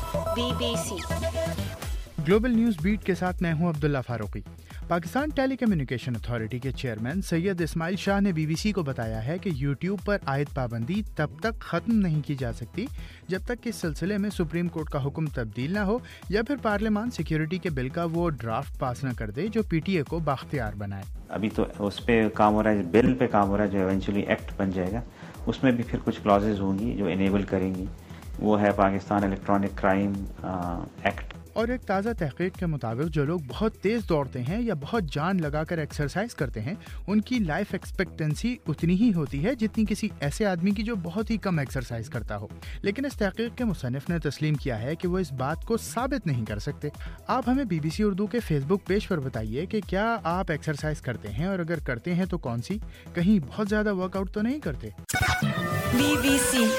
BBC global news beat के साथ मैं हूं Abdullah Farooqui. Pakistan telecommunication authority के चेयरमैन सैयद इस्माइल शाह ने BBC को बताया है कि YouTube पर आयद पाबंदी तब तक ख़त्म नहीं की जा सकती जब तक कि इस सिलसिले में सुप्रीम कोर्ट का हुक्म तब्दील ना हो या फिर पार्लियामान सिक्योरिटी के बिल का वो ड्राफ्ट पास न कर दे जो PTA को बाख्तियार बनाए। अभी तो उस पर काम हो रहा है, बिल पे काम हो रहा है जो इवेंचुअली एक्ट बन जाएगा। उसमें भी फिर कुछ क्लॉजेज होंगी जो इनेबल करेंगी। वो है पाकिस्तान इलेक्ट्रॉनिक क्राइम एक्ट। और एक ताज़ा तहकीक के मुताबिक जो लोग बहुत तेज़ दौड़ते हैं या बहुत जान लगाकर एक्सरसाइज करते हैं उनकी लाइफ एक्सपेक्टेंसी उतनी ही होती है जितनी किसी ऐसे आदमी की जो बहुत ही कम एक्सरसाइज करता हो। लेकिन इस तहकीक के मुसन्निफ ने तस्लीम किया है कि वो इस बात को साबित नहीं कर सकते। आप हमें BBC उर्दू के फेसबुक पेज पर बताइए कि क्या आप एक्सरसाइज करते हैं, और अगर करते हैं तो कौन सी? कहीं बहुत ज़्यादा वर्कआउट तो नहीं करते? BBC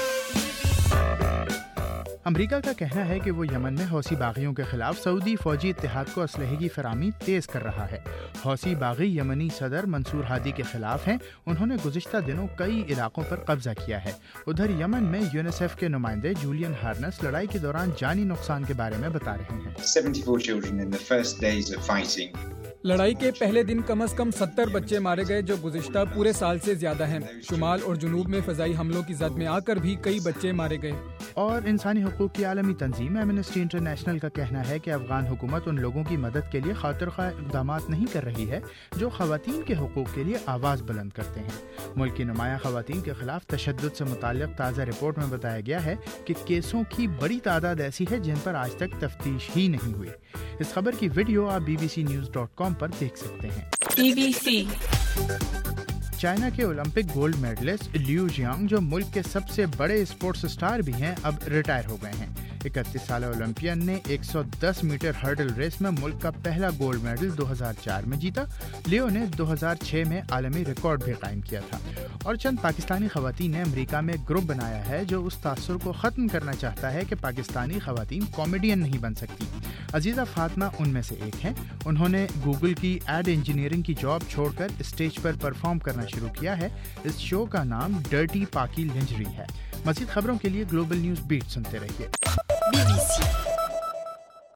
अमरीका का कहना है कि वो यमन में हौसी बागियों के खिलाफ सऊदी फौजी इत्तेहाद को असलहे की फरामी तेज कर रहा है। हौसी बागी यमनी सदर मंसूर हादी के खिलाफ हैं। उन्होंने गुज़िश्ता दिनों कई इलाकों पर कब्जा किया है। उधर यमन में यूनिसेफ के नुमाइंदे जूलियन हार्नस लड़ाई के दौरान जानी नुकसान के बारे में बता रहे हैं। 74 children in the first days of fighting. लड़ाई के पहले दिन कम से कम 70 बच्चे मारे गए जो गुज़िश्ता पूरे साल से ज्यादा हैं। शुमाल और जुनूब में फ़ज़ाई हमलों की जद में आकर भी कई बच्चे मारे गए। और इंसानी हुकूक की आलमी तंजीम एमनेस्टी इंटरनेशनल का कहना है कि अफगान हुकूमत उन लोगों की मदद के लिए खातिरख्वाह इक़दामात नहीं कर रही है जो ख़वातीन के हुकूक के लिए आवाज़ बुलंद करते हैं। मुल्क की नुमाया ख़वातीन के खिलाफ तशद्दुद से मुताल्लिक़ ताज़ा रिपोर्ट में बताया गया है कि केसों की बड़ी तादाद ऐसी है जिन पर आज तक तफ्तीश ही नहीं हुई। इस खबर की वीडियो आप bbcnews.com पर देख सकते हैं। BBC चाइना के Olympic gold medalist Liu Jiang, जो मुल्क के सबसे बड़े स्पोर्ट्स स्टार भी हैं, अब रिटायर हो गए हैं। 31 साल ओलंपियन ने 110 मीटर हर्डल रेस में मुल्क का पहला गोल्ड मेडल 2004 में जीता। लियो ने 2006 में आलमी रिकॉर्ड भी कायम किया था। और चंद पाकिस्तानी खवातीन ने अमेरिका में ग्रुप बनाया है जो उस तासुर को ख़त्म करना चाहता है कि पाकिस्तानी खवातीन कॉमेडियन नहीं बन सकती। अजीज़ा फातिमा उनमें से एक हैं। उन्होंने गूगल की एड इंजीनियरिंग की जॉब छोड़कर स्टेज पर परफॉर्म करना शुरू किया है। इस शो का नाम डर्टी पाकी लिंजरी है। मज़ीद खबरों के लिए ग्लोबल न्यूज़ बीट सुनते रहिए। BBC